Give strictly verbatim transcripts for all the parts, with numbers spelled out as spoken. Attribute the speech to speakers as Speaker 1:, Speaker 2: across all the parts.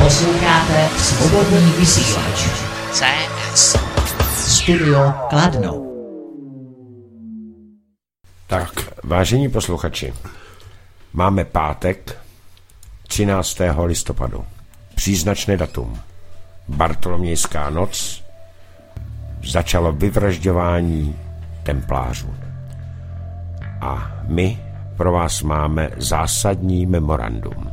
Speaker 1: Posloucháte Svobodný vysílač C S Studio Kladno.
Speaker 2: Tak, vážení posluchači, máme pátek třináctého listopadu. Příznačné datum. Bartolomějská noc. Začalo vyvražďování templářů. A my pro vás máme zásadní memorandum.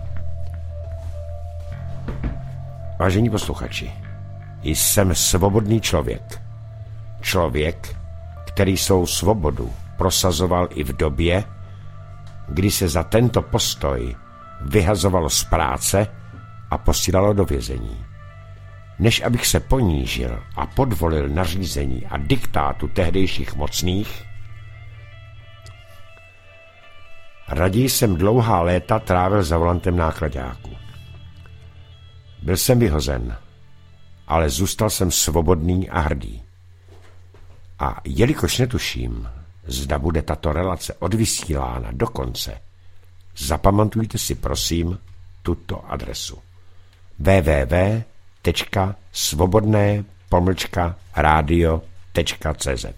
Speaker 2: Vážení posluchači, jsem svobodný člověk. Člověk, který svou svobodu prosazoval i v době, kdy se za tento postoj vyhazovalo z práce a posílalo do vězení. Než abych se ponížil a podvolil nařízení a diktátu tehdejších mocných, raději jsem dlouhá léta trávil za volantem náklaďáku. Byl jsem vyhozen, ale zůstal jsem svobodný a hrdý. A jelikož netuším, zda bude tato relace odvysílána do konce, zapamatujte si prosím tuto adresu w w w tečka svobodné pomlčka rádio tečka c z.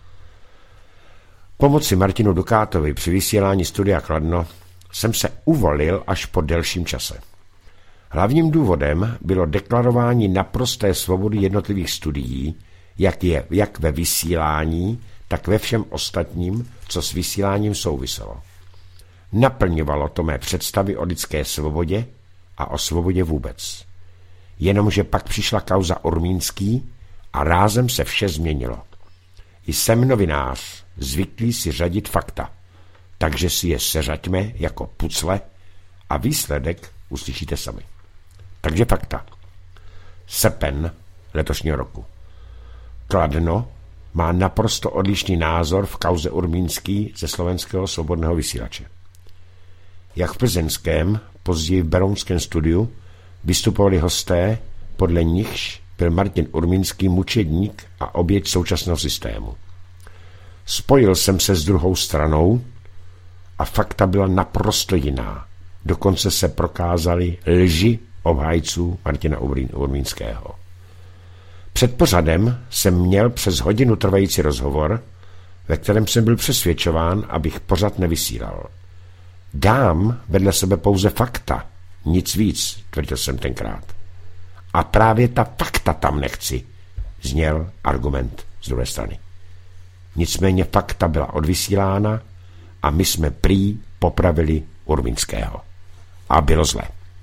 Speaker 2: Pomoci Martinu Dukátovi při vysílání Studia Kladno jsem se uvolil až po delším čase. Hlavním důvodem bylo deklarování naprosté svobody jednotlivých studií, jak, je, jak ve vysílání, tak ve všem ostatním, co s vysíláním souviselo. Naplňovalo to mé představy o lidské svobodě a o svobodě vůbec. Jenomže pak přišla kauza Urmínský a rázem se vše změnilo. Jsem novinář, zvyklý si řadit fakta, takže si je seřaďme jako pucle a výsledek uslyšíte sami. Takže fakta. Srpen letošního roku. Kladno má naprosto odlišný názor v kauze Urmínský ze slovenského svobodného vysílače. Jak v plzeňském, později v berounském studiu vystupovali hosté, podle nichž byl Martin Urmínský mučedník a oběť současného systému. Spojil jsem se s druhou stranou a fakta byla naprosto jiná. Dokonce se prokázaly lži obhájců Martina Urmínského. Před pořadem jsem měl přes hodinu trvající rozhovor, ve kterém jsem byl přesvědčován, abych pořad nevysílal. Dám vedle sebe pouze fakta, nic víc, tvrdil jsem tenkrát. A právě ta fakta tam nechci, zněl argument z druhé strany. Nicméně fakta byla odvysílána a my jsme prý popravili Urmínského. A bylo zle.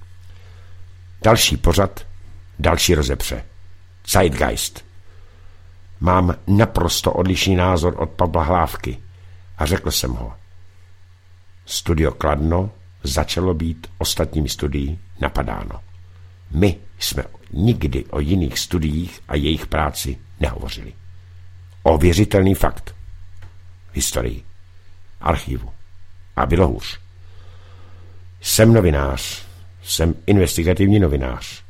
Speaker 2: Další pořad, další rozepře. Zeitgeist. Mám naprosto odlišný názor od Pavla Hlávky a řekl jsem ho. Studio Kladno začalo být ostatními studií napadáno. My jsme nikdy o jiných studiích a jejich práci nehovořili. Ověřitelný fakt. V historii. Archivu. A bylo hůř. Jsem novinář. Jsem investigativní novinář.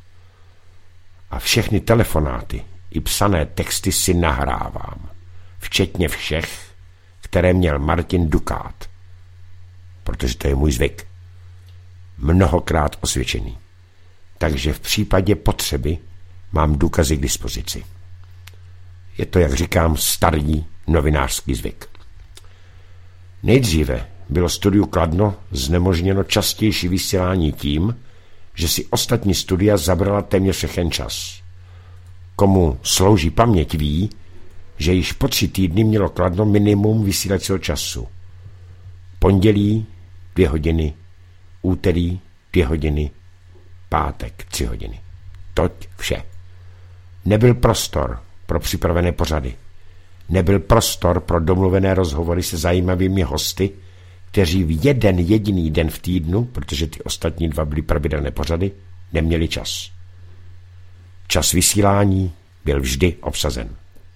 Speaker 2: A všechny telefonáty i psané texty si nahrávám. Včetně všech, které měl Martin Dukát. Protože to je můj zvyk. Mnohokrát osvědčený. Takže v případě potřeby mám důkazy k dispozici. Je to, jak říkám, starý novinářský zvyk. Nejdříve bylo studiu Kladno znemožněno častější vysílání tím, že si ostatní studia zabrala téměř všechen čas. Komu slouží paměť ví, že již po tři týdny mělo Kladno minimum vysílacího času. Pondělí dvě hodiny, úterý dvě hodiny, pátek tři hodiny. Toť vše. Nebyl prostor pro připravené pořady. Nebyl prostor pro domluvené rozhovory se zajímavými hosty, kteří v jeden jediný den v týdnu, protože ty ostatní dva byly pravidelné pořady, neměli čas. Čas vysílání byl vždy obsazen.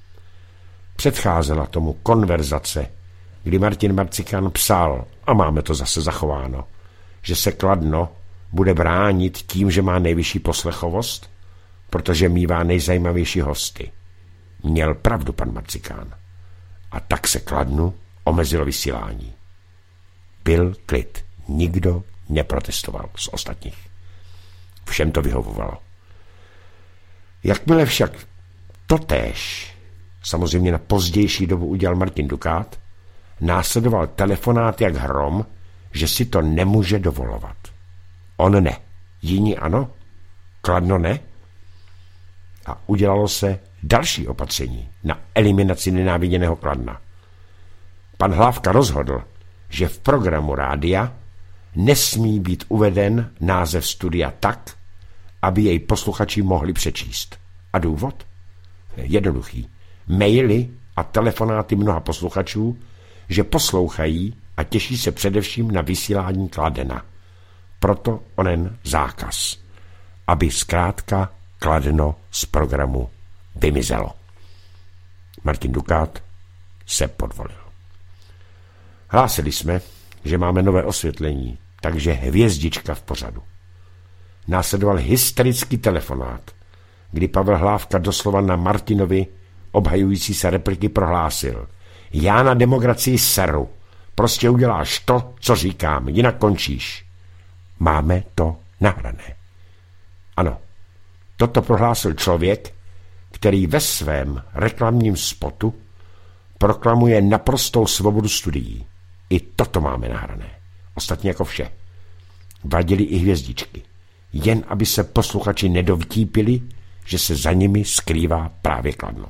Speaker 2: Předcházela tomu konverzace, kdy Martin Marcikán psal, a máme to zase zachováno, že se Kladno bude bránit tím, že má nejvyšší poslechovost, protože mívá nejzajímavější hosty. Měl pravdu pan Marcikán. A tak se Kladnu omezilo vysílání. Byl klid. Nikdo neprotestoval z ostatních. Všem to vyhovovalo. Jakmile však totéž, samozřejmě na pozdější dobu udělal Martin Dukát, následoval telefonát jak hrom, že si to nemůže dovolovat. On ne, jiní ano, Kladno ne. A udělalo se další opatření na eliminaci nenáviděného Kladna. Pan Hlávka rozhodl, že v programu rádia nesmí být uveden název studia tak, aby jej posluchači mohli přečíst. A důvod? Jednoduchý. Maily a telefonáty mnoha posluchačů, že poslouchají a těší se především na vysílání Kladena. Proto onen zákaz, aby zkrátka Kladno z programu vymizelo. Martin Dukát se podvolil. Hlásili jsme, že máme nové osvětlení, takže hvězdička v pořadu. Následoval hysterický telefonát, kdy Pavel Hlávka doslova na Martinovi obhajující se repliky prohlásil: já na demokracii seru, prostě uděláš to, co říkám, jinak končíš. Máme to nahrané. Ano, toto prohlásil člověk, který ve svém reklamním spotu proklamuje naprostou svobodu studií. I toto máme nahrané. Ostatně jako vše. Vadily i hvězdičky. Jen aby se posluchači nedovtípili, že se za nimi skrývá právě Kladno.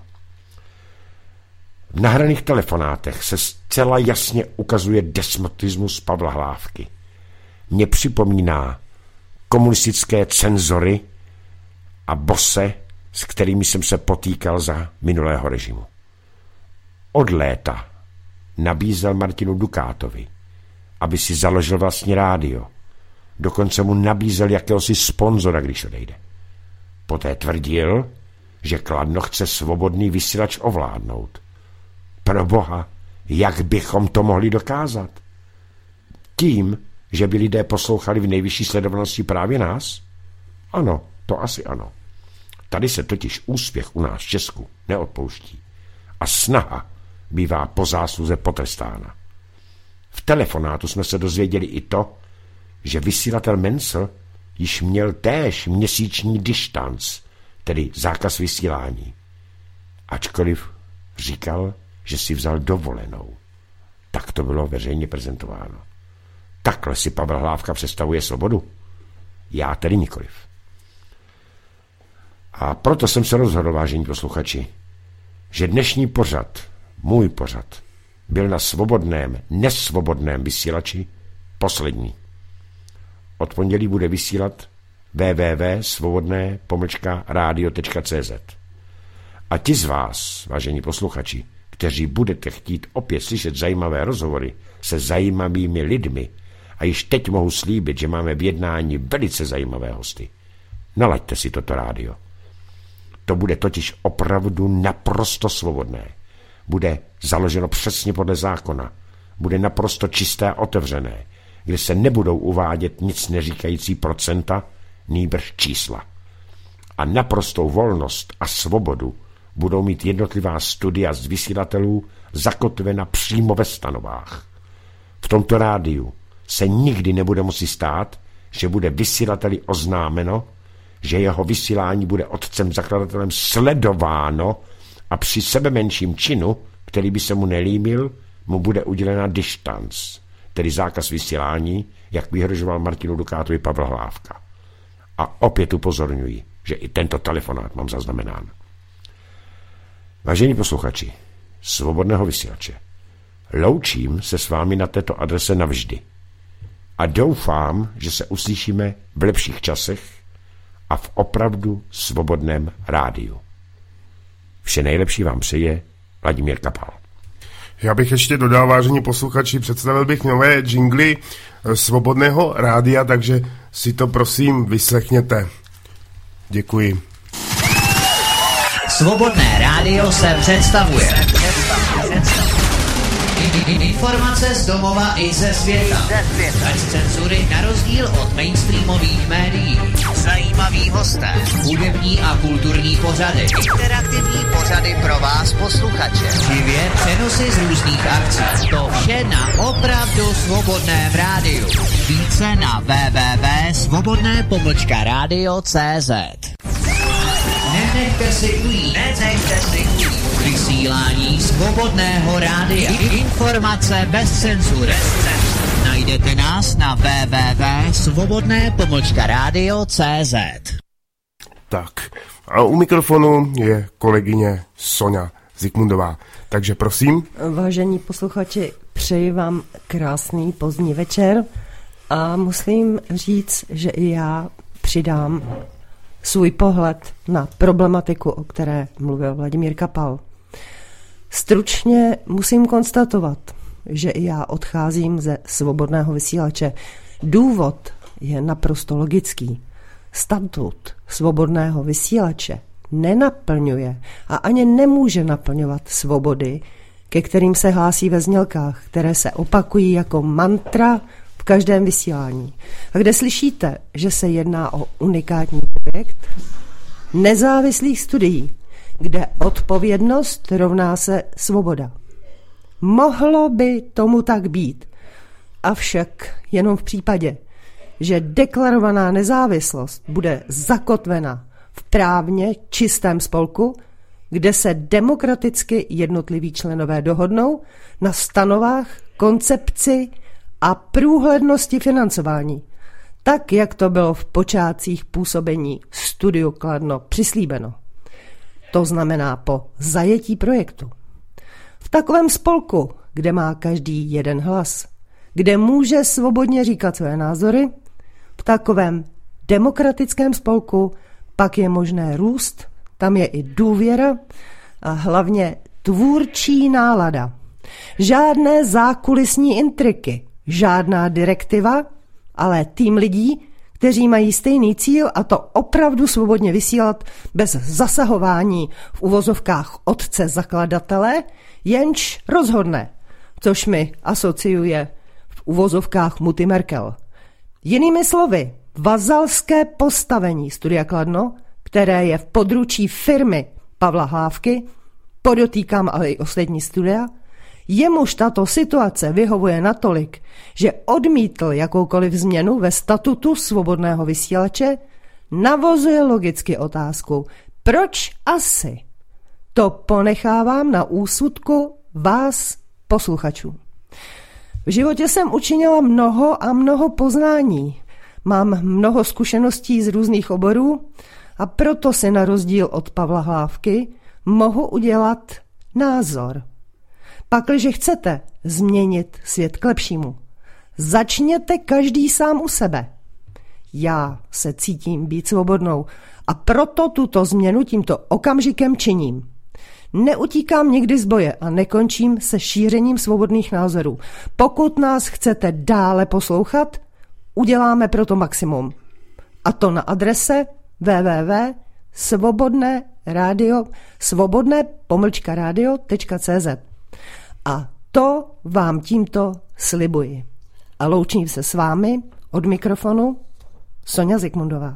Speaker 2: V nahraných telefonátech se zcela jasně ukazuje despotismus Pavla Hlávky. Mně připomíná komunistické cenzory a bose, s kterými jsem se potýkal za minulého režimu. Od léta nabízel Martinu Dukátovi, aby si založil vlastní rádio. Dokonce mu nabízel jakéhosi sponzora, když odejde. Poté tvrdil, že Kladno chce svobodný vysílač ovládnout. Proboha, jak bychom to mohli dokázat? Tím, že by lidé poslouchali v nejvyšší sledovanosti právě nás? Ano, to asi ano. Tady se totiž úspěch u nás v Česku neodpouští. A snaha bývá po zásluze potrestána. V telefonátu jsme se dozvěděli i to, že vysílatel Mencel již měl též měsíční distanc, tedy zákaz vysílání. Ačkoliv říkal, že si vzal dovolenou. Tak to bylo veřejně prezentováno. Takhle si Pavel Hlávka představuje svobodu? Já tedy nikoliv. A proto jsem se rozhodl, vážení posluchači, že dnešní pořad, můj pořad, byl na svobodném, nesvobodném vysílači poslední. Od pondělí bude vysílat w w w tečka svobodné pomlčka radio tečka c z. A ti z vás, vážení posluchači, kteří budete chtít opět slyšet zajímavé rozhovory se zajímavými lidmi, a již teď mohu slíbit, že máme v jednání velice zajímavé hosty, nalaďte si toto rádio. To bude totiž opravdu naprosto svobodné. Bude založeno přesně podle zákona. Bude naprosto čisté a otevřené, kde se nebudou uvádět nic neříkající procenta, nýbrž čísla. A naprostou volnost a svobodu budou mít jednotlivá studia z vysílatelů zakotvena přímo ve stanovách. V tomto rádiu se nikdy nebude moci stát, že bude vysílateli oznámeno, že jeho vysílání bude otcem zakladatelem sledováno a při sebemenším činu, který by se mu nelíbil, mu bude udělena distanc, tedy zákaz vysílání, jak vyhrožoval Martinu Dukátovi Pavel Hlávka. A opět upozorňuji, že i tento telefonát mám zaznamenán. Vážení posluchači svobodného vysílače, loučím se s vámi na této adrese navždy a doufám, že se uslyšíme v lepších časech a v opravdu svobodném rádiu. Vše nejlepší vám přeje Vladimír Kapal.
Speaker 3: Já bych ještě dodal, vážení posluchači, představil bych nové jingly svobodného rádia, takže si to prosím vyslechněte. Děkuji.
Speaker 1: Svobodné rádio se představuje. Informace z domova i ze světa. Bez cenzury na rozdíl od mainstreamových médií. Zajímavé zajímaví hosté, hudební a kulturní pořady, interaktivní pořady pro vás posluchače, živě přenosy z různých akcí. To vše na opravdu svobodném rádiu. Více na w w w tečka svobodné pomlčka rádio tečka cé zet. Nenechte si ujít, nenechte si ujít. Vysílání svobodného rádia. Informace bez cenzury. Najdete nás na w w w tečka svobodné pomlčka rádio tečka cé zet.
Speaker 3: Tak, a u mikrofonu je kolegyně Soňa Zikmundová. Takže prosím.
Speaker 4: Vážení posluchači, přeji vám krásný pozdní večer a musím říct, že i já přidám svůj pohled na problematiku, o které mluvil Vladimír Kapal. Stručně musím konstatovat, že i já odcházím ze svobodného vysílače. Důvod je naprosto logický. Statut svobodného vysílače nenaplňuje a ani nemůže naplňovat svobody, ke kterým se hlásí ve znělkách, které se opakují jako mantra v každém vysílání. A kde slyšíte, že se jedná o unikátní projekt nezávislých studií, kde odpovědnost rovná se svoboda. Mohlo by tomu tak být, avšak jenom v případě, že deklarovaná nezávislost bude zakotvena v právně čistém spolku, kde se demokraticky jednotliví členové dohodnou na stanovách, koncepci a průhlednosti financování, tak jak to bylo v počátcích působení Studiu Kladno přislíbeno. To znamená po zajetí projektu. V takovém spolku, kde má každý jeden hlas, kde může svobodně říkat své názory, v takovém demokratickém spolku pak je možné růst, tam je i důvěra a hlavně tvůrčí nálada. Žádné zákulisní intriky, žádná direktiva, ale tým lidí, kteří mají stejný cíl, a to opravdu svobodně vysílat bez zasahování v uvozovkách otce zakladatele, jenž rozhodne, což mi asociuje v uvozovkách Mutti Merkel. Jinými slovy, vazalské postavení Studia Kladno, které je v područí firmy Pavla Hlávky, podotýkám ale i ostatní studia, jemuž tato situace vyhovuje natolik, že odmítl jakoukoliv změnu ve statutu svobodného vysílače, navozuje logicky otázku, proč asi? To ponechávám na úsudku vás, posluchačů. V životě jsem učinila mnoho a mnoho poznání. Mám mnoho zkušeností z různých oborů a proto si na rozdíl od Pavla Hlávky mohu udělat názor. Pakliže chcete změnit svět k lepšímu, začněte každý sám u sebe. Já se cítím být svobodnou a proto tuto změnu tímto okamžikem činím. Neutíkám nikdy z boje a nekončím se šířením svobodných názorů. Pokud nás chcete dále poslouchat, uděláme proto maximum. A to na adrese w w w tečka svobodné rádio svobodné pomlčka rádio tečka cé zet. A to vám tímto slibuji. A loučím se s vámi od mikrofonu Soňa Zikmundová.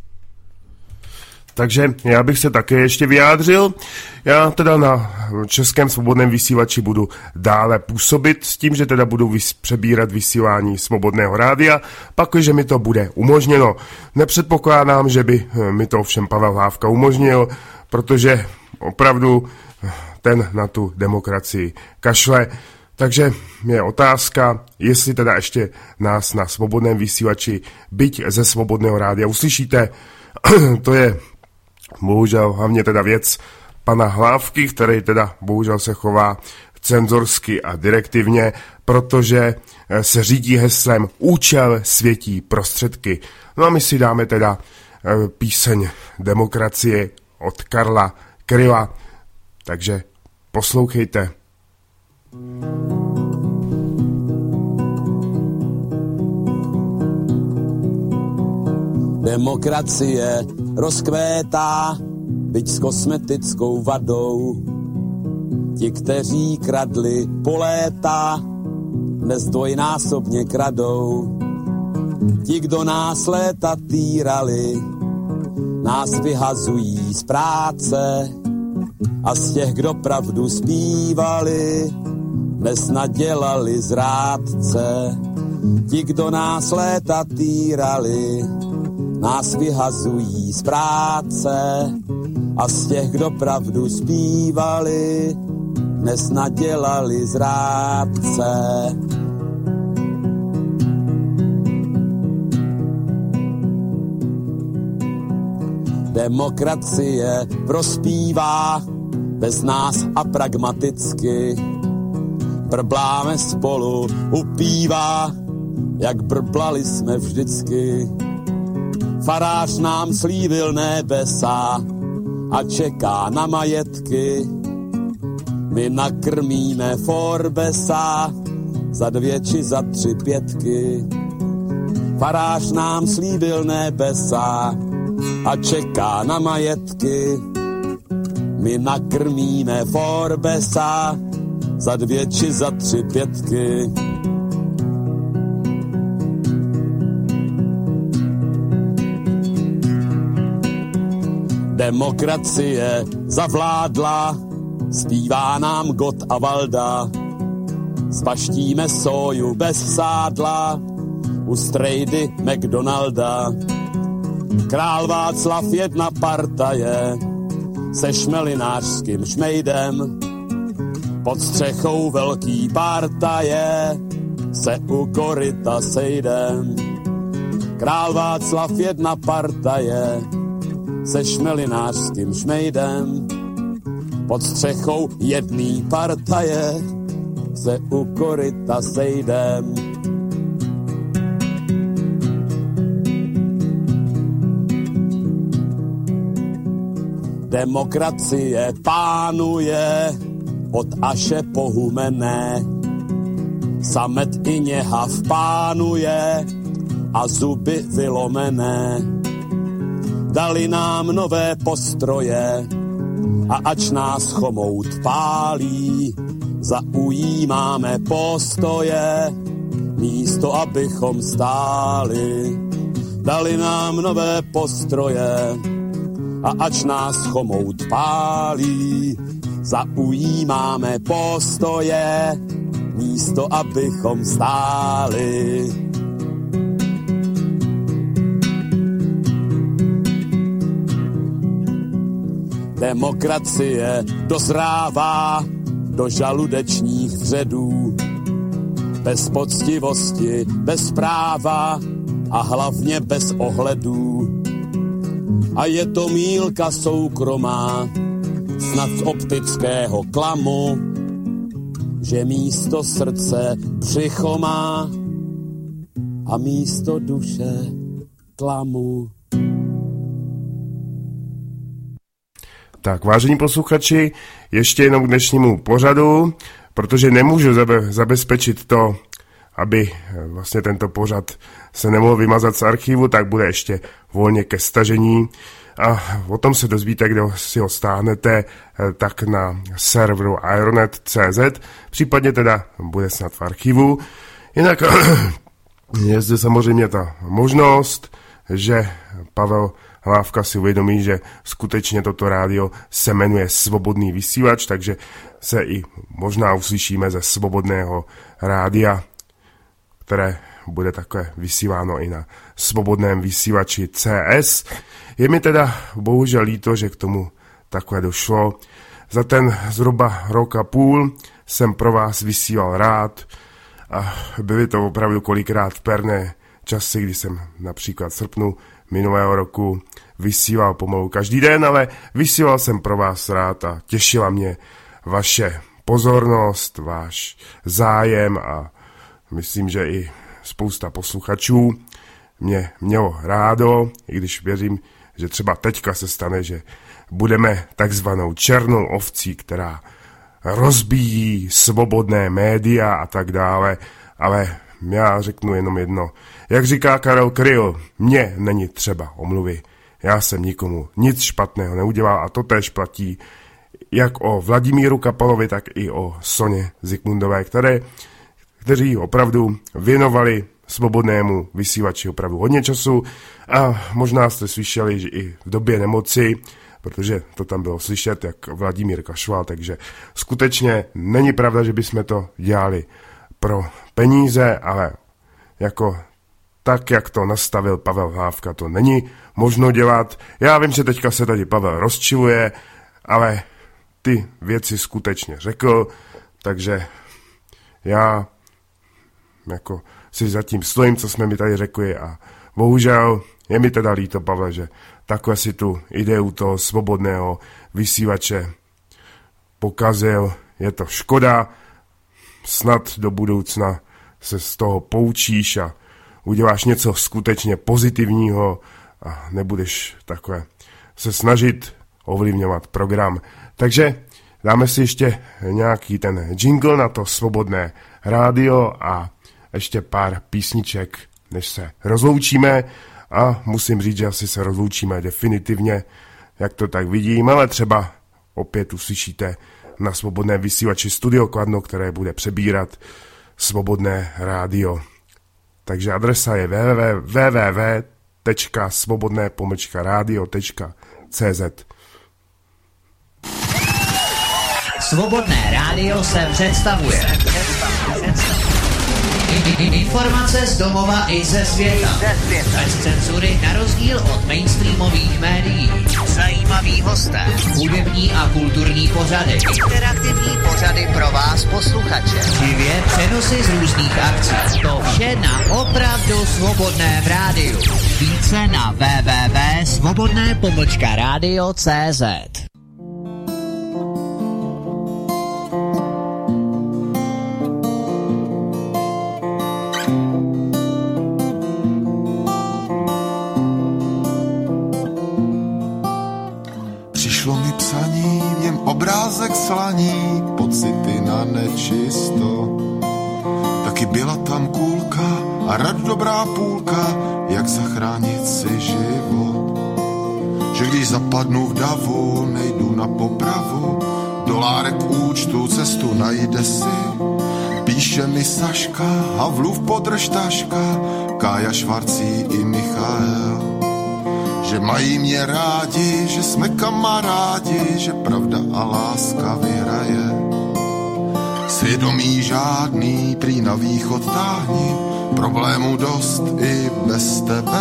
Speaker 3: Takže já bych se také ještě vyjádřil. Já teda na Českém svobodném vysílači budu dále působit s tím, že teda budu vys- přebírat vysílání svobodného rádia, pakliže mi to bude umožněno. Nepředpokládám, že by mi to ovšem Pavel Hlávka umožnil, protože opravdu ten na tu demokracii kašle. Takže je otázka, jestli teda ještě nás na svobodném vysílači, byť ze svobodného rádia uslyšíte. To je bohužel hlavně teda věc pana Hlávky, který teda bohužel se chová cenzorsky a direktivně, protože se řídí heslem účel světí prostředky. No a my si dáme teda píseň Demokracie od Karla Kryla. Takže poslouchejte.
Speaker 5: Demokracie rozkvétá, byť s kosmetickou vadou. Ti, kteří kradli po léta, dnes dvojnásobně kradou. Ti, kdo nás léta týrali, nás vyhazují z práce a z těch, kdo pravdu zpívali, dnes nadělali zrádce. Ti, kdo nás léta týrali, nás vyhazují z práce a z těch, kdo pravdu zpívali, dnes nadělali zrádce. Demokracie prospívá bez nás a pragmaticky. Brbláme spolu u piva, jak brblali jsme vždycky. Farář nám slíbil nebesa a čeká na majetky. My nakrmíme Forbesa za dvě či za tři pětky. Farář nám slíbil nebesa a čeká na majetky. My nakrmíme Forbesa za dvě či za tři pětky. Demokracie zavládla, zpívá nám Gott a Valda. Spaštíme soju bez sádla u strejdy McDonalda. Král Václav jedna partaje se šmelinářským šmejdem. Pod střechou velký partaje se u koryta sejdem. Král Václav jedna partaje se šmelinářským šmejdem. Pod střechou jedný partaje se u koryta sejdem. Demokracie pánuje od Aše po Humenné. Samet i něhav pánuje a zuby vylomené. Dali nám nové postroje a ač nás chomout pálí, zaujímáme postoje, místo abychom stáli. Dali nám nové postroje a ač nás chomout pálí, zaujímáme postoje, místo abychom stáli. Demokracie dozrává do žaludečních vředů, bez poctivosti, bez práva a hlavně bez ohledů. A je to mýlka soukromá, snad z optického klamu, že místo srdce břicho má a místo duše tlamu.
Speaker 3: Tak, vážení posluchači, ještě jenom k dnešnímu pořadu, protože nemůžu zabe- zabezpečit to, aby vlastně tento pořad se nemohl vymazat z archivu, tak bude ještě volně ke stažení. A o tom se dozvíte, kde si ho stáhnete, tak na serveru ironet tečka cé zet, případně teda bude snad v archivu. Jinak je zde samozřejmě ta možnost, že Pavel Hlávka si uvědomí, že skutečně toto rádio se jmenuje Svobodný vysílač, takže se i možná uslyšíme ze Svobodného rádia, které bude takové vysíláno i na Svobodném vysílači C S. Je mi teda bohužel líto, že k tomu takhle došlo. Za ten zhruba rok a půl jsem pro vás vysílal rád a byly to opravdu kolikrát perné časy, kdy jsem například v srpnu minulého roku vysílal pomalu každý den, ale vysílal jsem pro vás rád a těšila mě vaše pozornost, váš zájem a myslím, že i spousta posluchačů mě mělo rádo, i když věřím, že třeba teďka se stane, že budeme takzvanou černou ovcí, která rozbíjí svobodné média a tak dále, ale já řeknu jenom jedno. Jak říká Karel Kryl, mně není třeba omluvy. Já jsem nikomu nic špatného neudělal a to též platí jak o Vladimíru Kapalovi, tak i o Soně Zikmundové, které, kteří opravdu věnovali svobodnému vysílači opravdu hodně času a možná jste slyšeli, že i v době nemoci, protože to tam bylo slyšet, jak Vladimír kašlal, takže skutečně není pravda, že bychom to dělali pro peníze, ale jako tak, jak to nastavil Pavel Hlávka, to není možno dělat. Já vím, že teďka se tady Pavel rozčiluje, ale ty věci skutečně řekl, takže já jako si zatím stojím, co jsme mi tady řekli a bohužel je mi teda líto, Pavle, že takhle si tu ideu toho svobodného vysílače pokazil. Je to škoda, snad do budoucna se z toho poučíš a uděláš něco skutečně pozitivního a nebudeš takhle se snažit ovlivňovat program. Takže dáme si ještě nějaký ten jingle na to svobodné rádio a ještě pár písniček, než se rozloučíme. A musím říct, že asi se rozloučíme definitivně, jak to tak vidím, ale třeba opět uslyšíte na svobodné vysílači Studio Kladno, které bude přebírat svobodné rádio. Takže adresa je w w w tečka svobodné pomlčka rádio tečka c z.
Speaker 1: Svobodné rádio se představuje. Informace z domova i ze světa. Bez cenzury na rozdíl od mainstreamových médií. Zajímavý hosté. Hudební a kulturní pořady. Interaktivní pořady pro vás posluchače. Živě přenosy z různých akcí. To vše na opravdu svobodném rádiu. Více na w w w tečka svobodné pomlčka rádio tečka c z.
Speaker 6: Obrázek slaní, pocity na nečisto. Taky byla tam kůlka a rad dobrá půlka, jak zachránit si život. Že když zapadnu v davu, nejdu na popravu, dolárek účtu, cestu najde si. Píše mi Saška, Havlův podržtaška, Kája Švarcí i Michael. Že mají mě rádi, že jsme kamarádi, že pravda a láska vyhraje. Svědomí žádný, prý na východ táhni, problémů dost i bez tebe.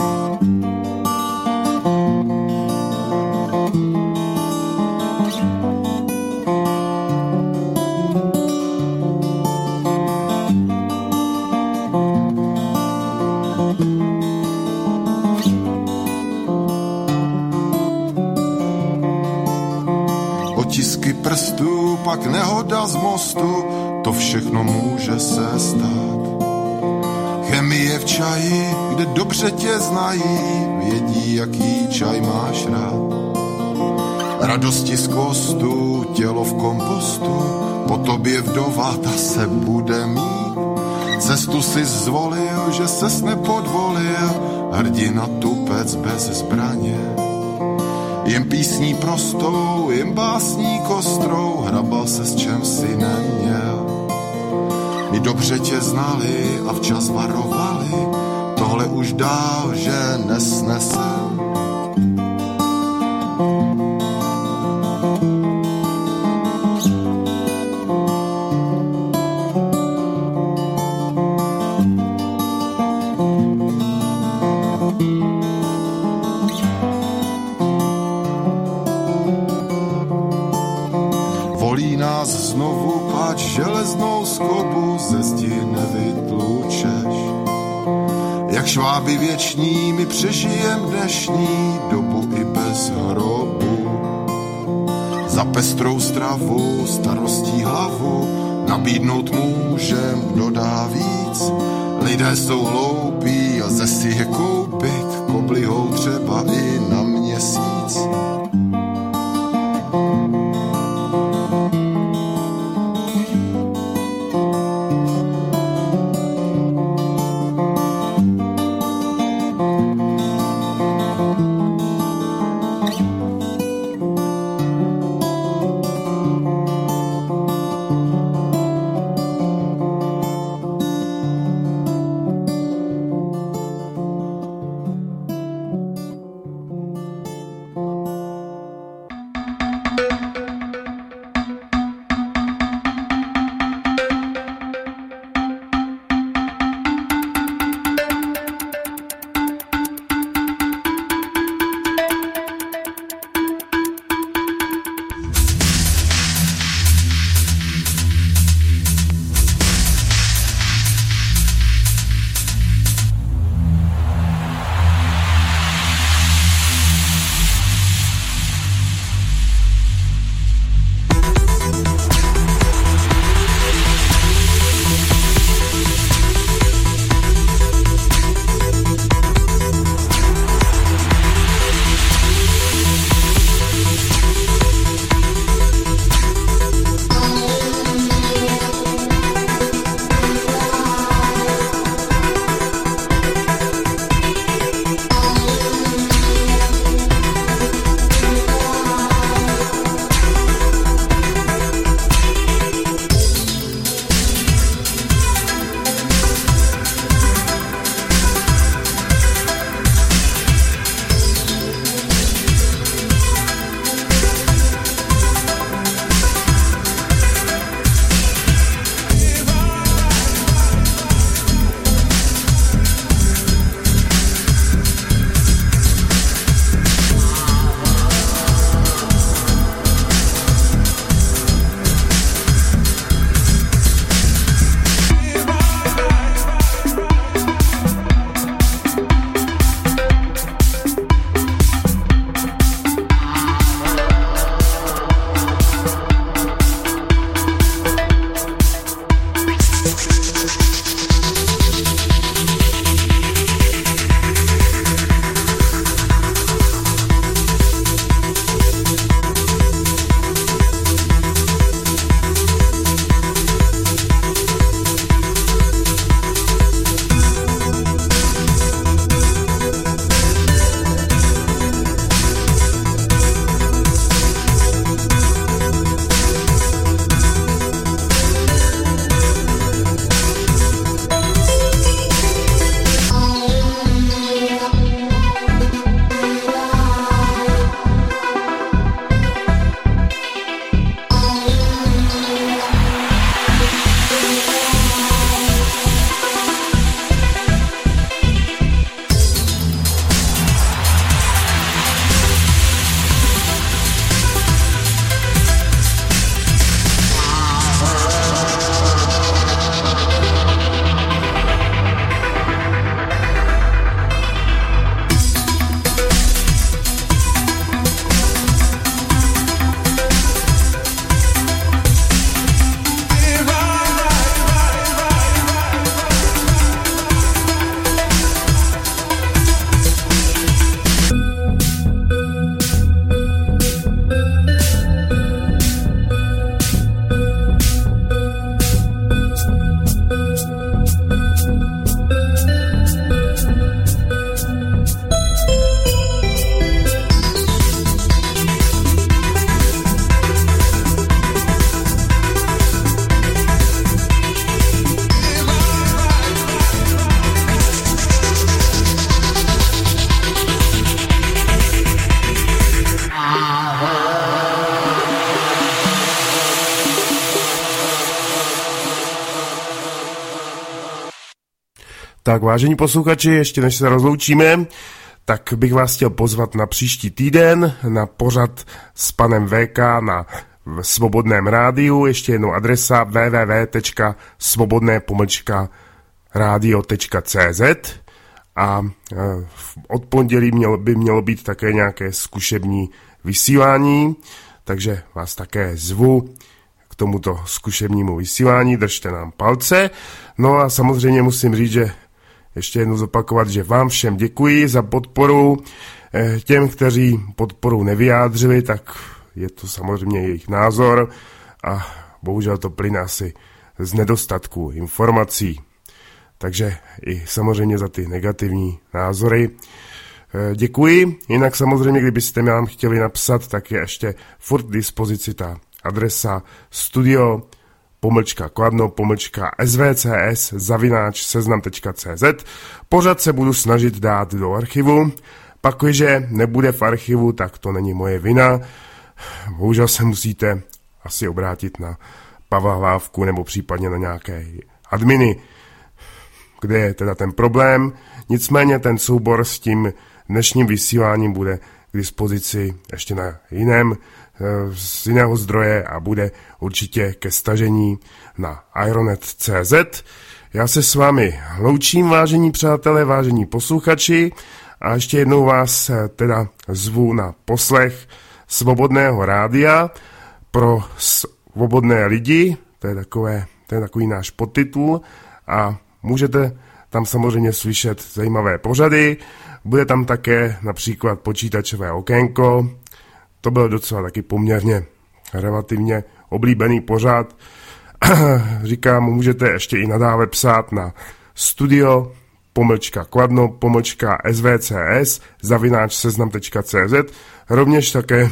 Speaker 6: Prstů, pak nehoda z mostu, to všechno může se stát. Chemie v čaji, kde dobře tě znají, vědí, jaký čaj máš rád. Radosti z kostu, tělo v kompostu, po tobě vdova, ta se bude mít. Cestu si zvolil, že ses nepodvolil, hrdina tupec bez zbraně. Jen písní prostou, jen básní kostrou, hrabal se s čem si neměl. My dobře tě znali a včas varovali, tohle už dál, že nesnesem. Železnou skobu ze zdi nevytlučeš. Jak šváby věční, my přežijem dnešní dobu i bez hrobu. Za pestrou stravu, starostí hlavu, nabídnout můžem, kdo dá víc. Lidé jsou hloupí a lze si je koupit, koblihou třeba i na měsíc.
Speaker 3: Tak vážení posluchači, ještě než se rozloučíme, tak bych vás chtěl pozvat na příští týden na pořad s panem V K na Svobodném rádiu. Ještě jednou adresa w w w tečka svobodné pomlčka rádio tečka c z a od pondělí mělo, by mělo být také nějaké zkušební vysílání, takže vás také zvu k tomuto zkušebnímu vysílání, držte nám palce. No a samozřejmě musím říct, že ještě jednou zopakovat, že vám všem děkuji za podporu. Těm, kteří podporu nevyjádřili, tak je to samozřejmě jejich názor a bohužel to plyne asi z nedostatku informací. Takže i samozřejmě za ty negativní názory děkuji. Jinak samozřejmě, kdybyste nám chtěli napsat, tak je ještě furt k dispozici ta adresa studio pomlčka kladno pomlčka svcs zavináč seznam tečka c z. Pořad se budu snažit dát do archivu. Pakliže nebude v archivu, tak to není moje vina. Bohužel se musíte asi obrátit na Pavla Hlávku nebo případně na nějaké adminy, kde je teda ten problém. Nicméně ten soubor s tím dnešním vysíláním bude k dispozici ještě na jiném, z jiného zdroje a bude určitě ke stažení na ironet tečka c z. Já se s vámi loučím, vážení přátelé, vážení posluchači, a ještě jednou vás teda zvu na poslech Svobodného rádia pro svobodné lidi, to je, takové, to je takový náš podtitul, a můžete tam samozřejmě slyšet zajímavé pořady. Bude tam také například počítačové okénko. To byl docela taky poměrně relativně oblíbený pořad. Říkám, můžete ještě i nadále psát na studio pomlčka kladno pomlčka svcs zavináč seznam tečka c z. Rovněž také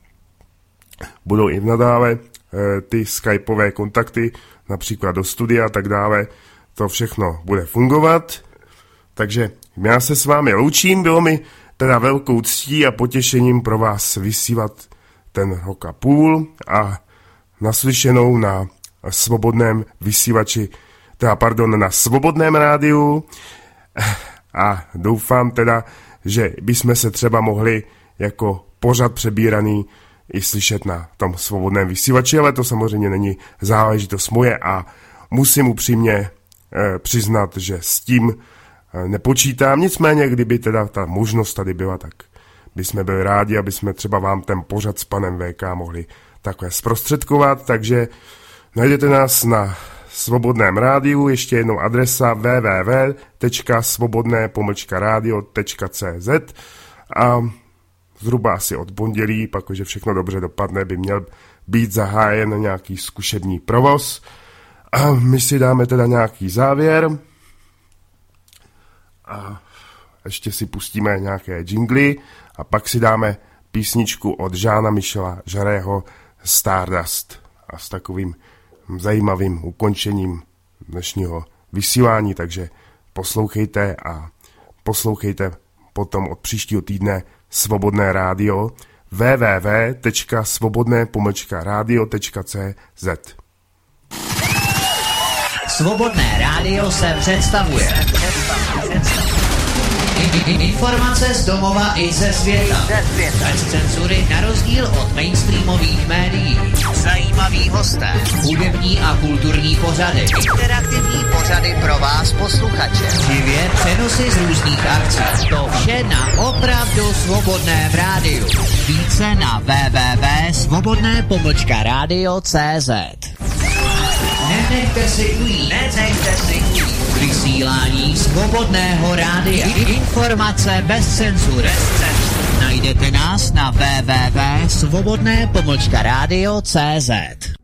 Speaker 3: budou i nadále e, ty skypové kontakty, například do studia a tak dále. To všechno bude fungovat. Takže já se s vámi loučím, bylo mi teda velkou ctí a potěšením pro vás vysílat ten rok a půl a naslyšenou na svobodném vysílači, teda pardon, na Svobodném rádiu, a doufám teda, že bychom se třeba mohli jako pořad přebíraný i slyšet na tom Svobodném vysílači, ale to samozřejmě není záležitost moje a musím upřímně eh, přiznat, že s tím eh, nepočítám. Nicméně, kdyby teda ta možnost tady byla, tak bychom byli rádi, aby jsme třeba vám ten pořad s panem V K mohli takhle zprostředkovat, takže najdete nás na Svobodném rádiu, ještě jednou adresa w w w tečka svobodné pomlčka rádio tečka c z a zhruba asi od pondělí, pakliže všechno dobře dopadne, by měl být zahájen nějaký zkušební provoz. A my si dáme teda nějaký závěr a ještě si pustíme nějaké jingly a pak si dáme písničku od Jeana Michela Jarreho Stardust a s takovým zajímavým ukončením dnešního vysílání, takže poslouchejte a poslouchejte potom od příštího týdne Svobodné rádio w w w tečka svobodné pomlčka rádio tečka c z.
Speaker 1: Svobodné rádio se představuje. Informace z domova i ze světa. Bez cenzury na rozdíl od mainstreamových médií. Zajímaví hosté. Hudební a kulturní pořady. Interaktivní pořady pro vás posluchače. Živě přenosy z různých akcí. To vše na opravdu svobodném rádiu. Více na w w w tečka svobodné pomlčka rádio tečka c z. Nenechte si ujít. Nenechte si ujít. Vysílání Svobodného rádia. Informace bez cenzury. Najdete nás na w w w tečka svobodné pomlčka rádio tečka c z.